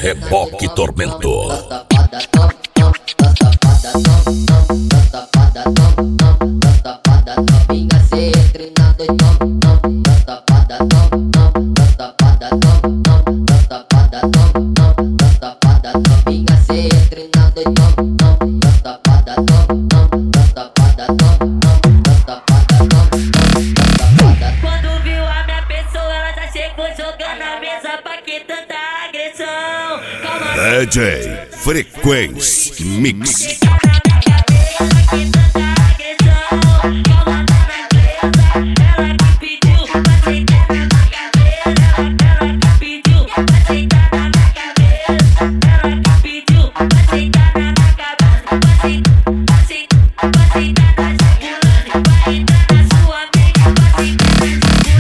Reboque Tormento. Quando viu a minha pessoa, ela já chegou jogando na mesa. Pra que tanta agressão? Calma, DJ Frequência Mix.